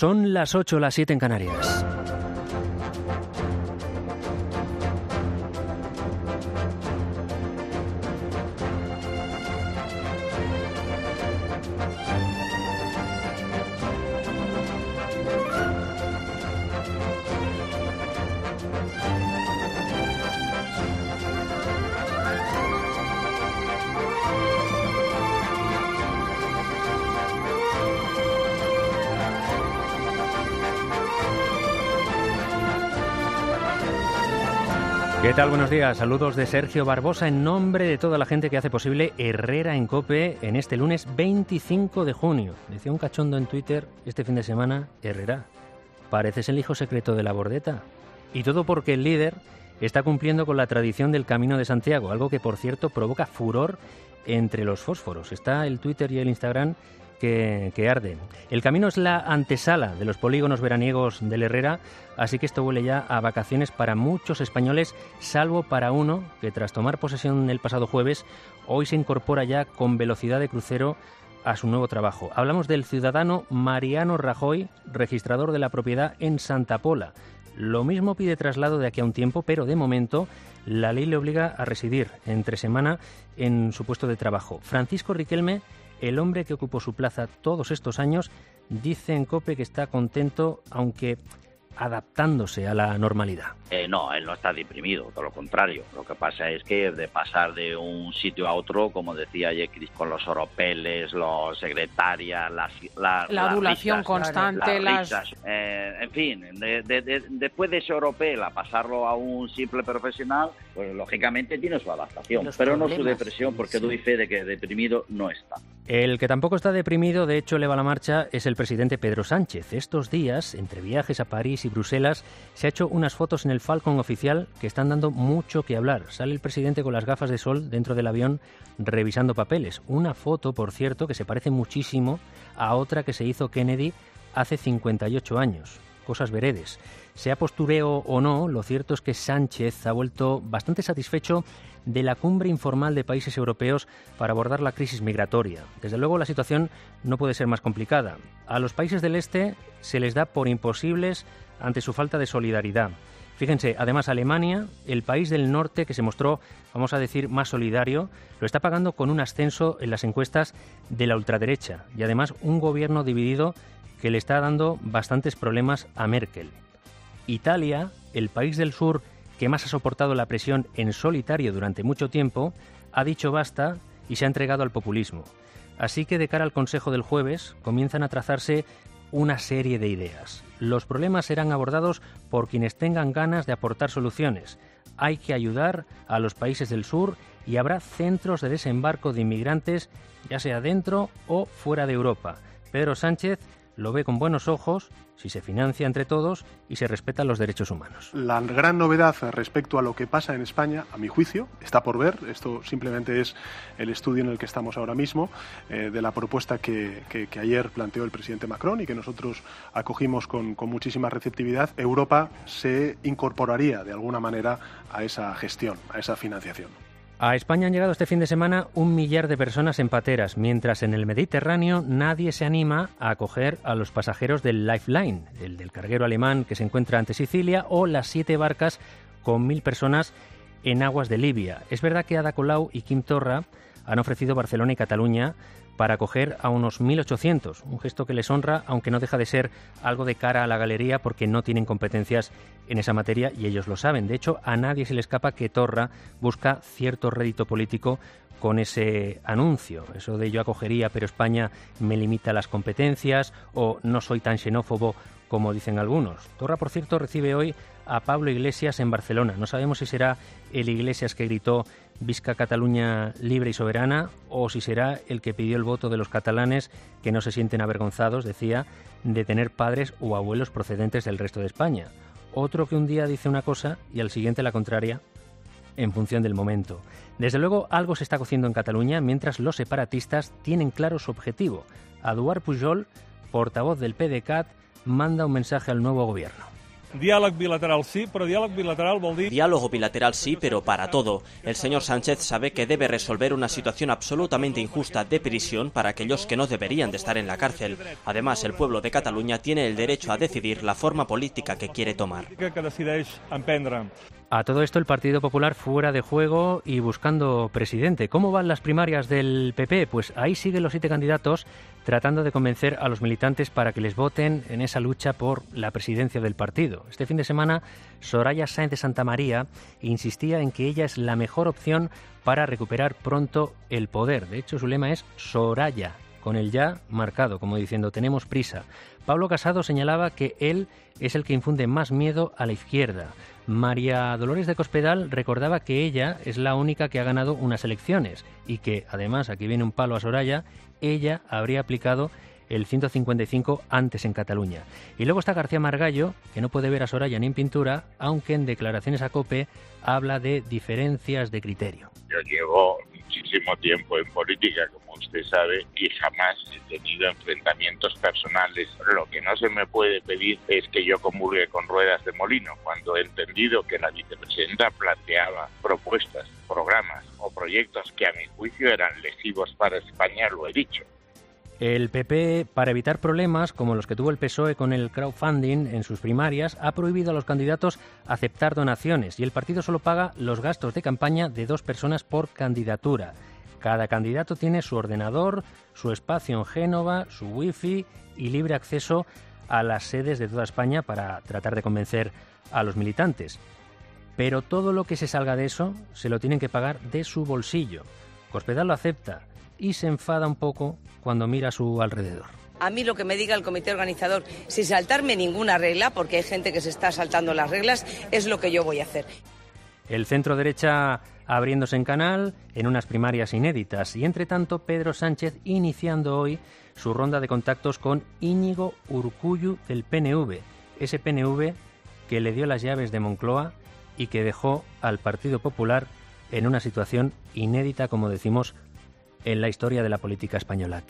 Son las 8, las 7 en Canarias. ¿Qué tal? Buenos días. Saludos de Sergio Barbosa en nombre de toda la gente que hace posible Herrera en COPE en este lunes 25 de junio. Decía un cachondo en Twitter este fin de semana: Herrera, pareces el hijo secreto de la Bordeta. Y todo porque el líder está cumpliendo con la tradición del Camino de Santiago, algo que, por cierto, provoca furor entre los fósforos. Está el Twitter y el Instagram que arden. El camino es la antesala de los polígonos veraniegos del Herrera, así que esto huele ya a vacaciones para muchos españoles, salvo para uno que, tras tomar posesión el pasado jueves, hoy se incorpora ya con velocidad de crucero a su nuevo trabajo. Hablamos del ciudadano Mariano Rajoy, registrador de la propiedad en Santa Pola. Lo mismo pide traslado de aquí a un tiempo, pero de momento la ley le obliga a residir entre semana en su puesto de trabajo. Francisco Riquelme, el hombre que ocupó su plaza todos estos años, dice en COPE que está contento, aunque adaptándose a la normalidad. No, él no está deprimido, todo lo contrario. Lo que pasa es que de pasar de un sitio a otro, como decía ayer Cris, con los oropeles, los secretarias, la adulación risas, constante, en fin, después de ese oropel a pasarlo a un simple profesional, pues lógicamente tiene su adaptación, pero no su depresión, porque doy fe de que deprimido no está. El que tampoco está deprimido, de hecho, le va la marcha, es el presidente Pedro Sánchez. Estos días, entre viajes a París y Bruselas, se ha hecho unas fotos en el Falcon oficial que están dando mucho que hablar. Sale el presidente con las gafas de sol dentro del avión revisando papeles. Una foto, por cierto, que se parece muchísimo a otra que se hizo Kennedy hace 58 años. Cosas veredes. Sea postureo o no, lo cierto es que Sánchez ha vuelto bastante satisfecho de la cumbre informal de países europeos para abordar la crisis migratoria. Desde luego la situación no puede ser más complicada. A los países del este se les da por imposibles ante su falta de solidaridad. Fíjense, además Alemania, el país del norte que se mostró, vamos a decir, más solidario, lo está pagando con un ascenso en las encuestas de la ultraderecha y además un gobierno dividido que le está dando bastantes problemas a Merkel. Italia, el país del sur que más ha soportado la presión en solitario durante mucho tiempo, ha dicho basta y se ha entregado al populismo. Así que de cara al Consejo del jueves comienzan a trazarse una serie de ideas. Los problemas serán abordados por quienes tengan ganas de aportar soluciones. Hay que ayudar a los países del sur y habrá centros de desembarco de inmigrantes, ya sea dentro o fuera de Europa. Pedro Sánchez lo ve con buenos ojos si se financia entre todos y se respetan los derechos humanos. La gran novedad respecto a lo que pasa en España, a mi juicio, está por ver. Esto simplemente es el estudio en el que estamos ahora mismo, de la propuesta que ayer planteó el presidente Macron y que nosotros acogimos con muchísima receptividad. Europa se incorporaría de alguna manera a esa gestión, a esa financiación. A España han llegado este fin de semana 1 millar de personas en pateras, mientras en el Mediterráneo nadie se anima a acoger a los pasajeros del Lifeline, el del carguero alemán que se encuentra ante Sicilia, o las 7 barcas con 1.000 personas en aguas de Libia. Es verdad que Ada Colau y Quim Torra han ofrecido Barcelona y Cataluña para acoger a unos 1.800, un gesto que les honra, aunque no deja de ser algo de cara a la galería porque no tienen competencias en esa materia y ellos lo saben. De hecho, a nadie se le escapa que Torra busca cierto rédito político con ese anuncio. Eso de yo acogería, pero España me limita las competencias, o no soy tan xenófobo como dicen algunos. Torra, por cierto, recibe hoy a Pablo Iglesias en Barcelona. No sabemos si será el Iglesias que gritó «Visca Cataluña libre y soberana» o si será el que pidió el voto de los catalanes que no se sienten avergonzados, decía, de tener padres o abuelos procedentes del resto de España. Otro que un día dice una cosa y al siguiente la contraria, en función del momento. Desde luego, algo se está cociendo en Cataluña mientras los separatistas tienen claro su objetivo. Eduard Pujol, portavoz del PDeCAT, manda un mensaje al nuevo gobierno. Diálogo bilateral sí, pero diálogo bilateral vol dir... Diálogo bilateral sí, pero para todo. El señor Sánchez sabe que debe resolver una situación absolutamente injusta de prisión para aquellos que no deberían de estar en la cárcel. Además, el pueblo de Cataluña tiene el derecho a decidir la forma política que quiere tomar. Que decideix emprendre. A todo esto, el Partido Popular fuera de juego y buscando presidente. ¿Cómo van las primarias del PP? Pues ahí siguen los 7 candidatos tratando de convencer a los militantes para que les voten en esa lucha por la presidencia del partido. Este fin de semana, Soraya Sáenz de Santamaría insistía en que ella es la mejor opción para recuperar pronto el poder. De hecho, su lema es Soraya, con el ya marcado, como diciendo, tenemos prisa. Pablo Casado señalaba que él es el que infunde más miedo a la izquierda. María Dolores de Cospedal recordaba que ella es la única que ha ganado unas elecciones y que, además, aquí viene un palo a Soraya, ella habría aplicado el 155 antes en Cataluña. Y luego está García Margallo, que no puede ver a Soraya ni en pintura, aunque en declaraciones a COPE habla de diferencias de criterio. Yo llevo muchísimo tiempo en política, como usted sabe, y jamás he tenido enfrentamientos personales. Lo que no se me puede pedir es que yo comulgue con ruedas de molino. Cuando he entendido que la vicepresidenta planteaba propuestas, programas o proyectos que a mi juicio eran lesivos para España, lo he dicho. El PP, para evitar problemas como los que tuvo el PSOE con el crowdfunding en sus primarias, ha prohibido a los candidatos aceptar donaciones y el partido solo paga los gastos de campaña de 2 personas por candidatura. Cada candidato tiene su ordenador, su espacio en Génova, su wifi y libre acceso a las sedes de toda España para tratar de convencer a los militantes. Pero todo lo que se salga de eso se lo tienen que pagar de su bolsillo. Cospedal lo acepta y se enfada un poco cuando mira a su alrededor. A mí lo que me diga el comité organizador, sin saltarme ninguna regla, porque hay gente que se está saltando las reglas, es lo que yo voy a hacer. El centro derecha abriéndose en canal en unas primarias inéditas y, entre tanto, Pedro Sánchez iniciando hoy su ronda de contactos con Íñigo Urkullu del PNV, ese PNV que le dio las llaves de Moncloa y que dejó al Partido Popular en una situación inédita, como decimos, en la historia de la política española.